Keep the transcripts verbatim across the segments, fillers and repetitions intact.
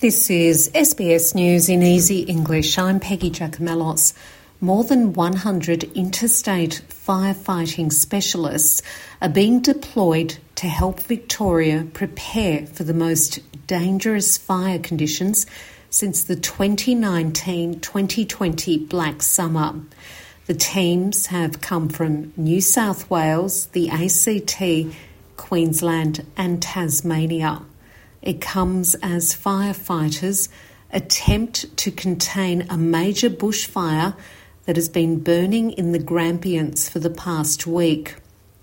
This is S B S News in Easy English. I'm Peggy Giacomellos. More than one hundred interstate firefighting specialists are being deployed to help Victoria prepare for the most dangerous fire conditions since the twenty nineteen twenty twenty Black Summer. The teams have come from New South Wales, the A C T, Queensland and Tasmania. It comes as firefighters attempt to contain a major bushfire that has been burning in the Grampians for the past week.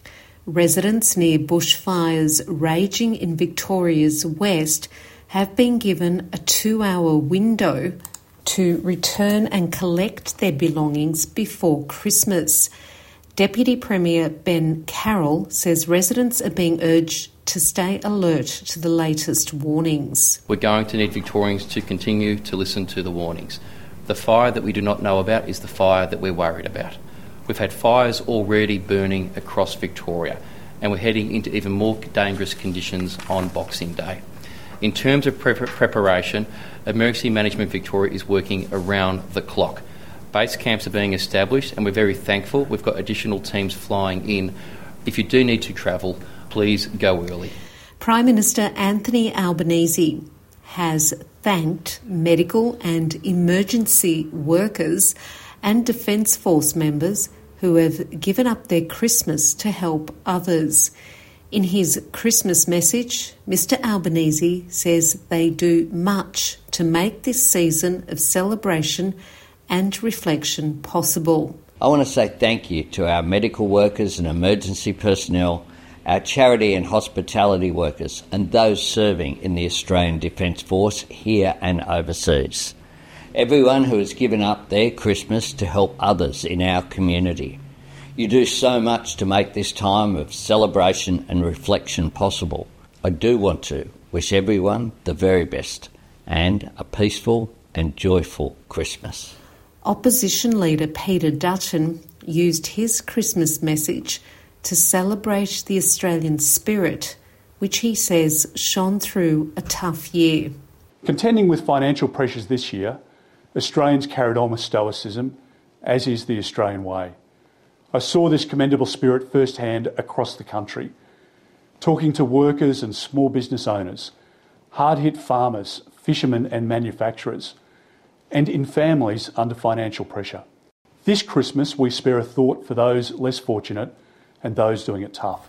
Residents near bushfires raging in Victoria's west have been given a two-hour window to return and collect their belongings before Christmas. Deputy Premier Ben Carroll says residents are being urged to stay alert to the latest warnings. We're going to need Victorians to continue to listen to the warnings. The fire that we do not know about is the fire that we're worried about. We've had fires already burning across Victoria, and we're heading into even more dangerous conditions on Boxing Day. In terms of pre- preparation, Emergency Management Victoria is working around the clock. Base camps are being established, and we're very thankful. We've got additional teams flying in. If you do need to travel, please go early. Prime Minister Anthony Albanese has thanked medical and emergency workers and Defence Force members who have given up their Christmas to help others. In his Christmas message, Mister Albanese says they do much to make this season of celebration and reflection possible. I want to say thank you to our medical workers and emergency personnel, our charity and hospitality workers, and those serving in the Australian Defence Force here and overseas. Everyone who has given up their Christmas to help others in our community. You do so much to make this time of celebration and reflection possible. I do want to wish everyone the very best and a peaceful and joyful Christmas. Opposition leader Peter Dutton used his Christmas message to celebrate the Australian spirit, which he says shone through a tough year. Contending with financial pressures this year, Australians carried on with stoicism, as is the Australian way. I saw this commendable spirit firsthand across the country, talking to workers and small business owners, hard-hit farmers, fishermen and manufacturers, and in families under financial pressure. This Christmas, we spare a thought for those less fortunate and those doing it tough.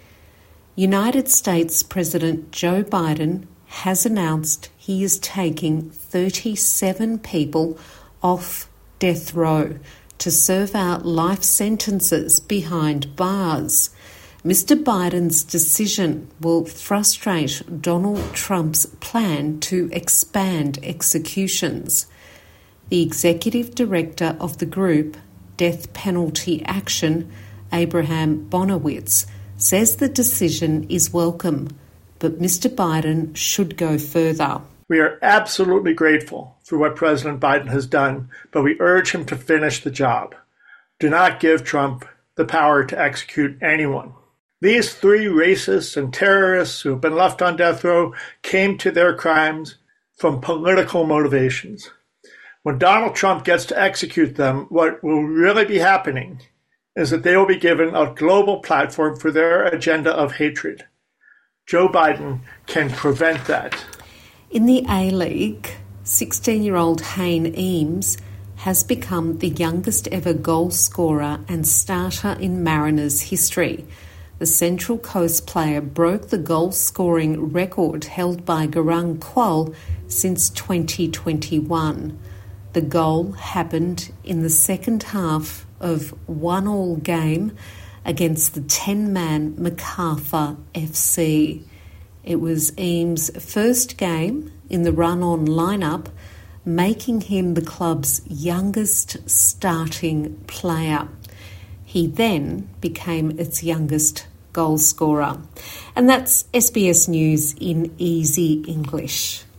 United States President Joe Biden has announced he is taking thirty-seven people off death row to serve out life sentences behind bars. Mister Biden's decision will frustrate Donald Trump's plan to expand executions. The executive director of the group, Death Penalty Action, Abraham Bonowitz, says the decision is welcome, but Mister Biden should go further. We are absolutely grateful for what President Biden has done, but we urge him to finish the job. Do not give Trump the power to execute anyone. These three racists and terrorists who have been left on death row came to their crimes from political motivations. When Donald Trump gets to execute them, what will really be happening is that they will be given a global platform for their agenda of hatred. Joe Biden can prevent that. In the A-League, sixteen-year-old Hayne Eames has become the youngest ever goal scorer and starter in Mariners history. The Central Coast player broke the goal-scoring record held by Garang Kual since twenty twenty-one. The goal happened in the second half of one-all game against the ten-man Macarthur F C. It was Eames' first game in the run-on lineup, making him the club's youngest starting player. He then became its youngest goal scorer. And that's S B S News in Easy English.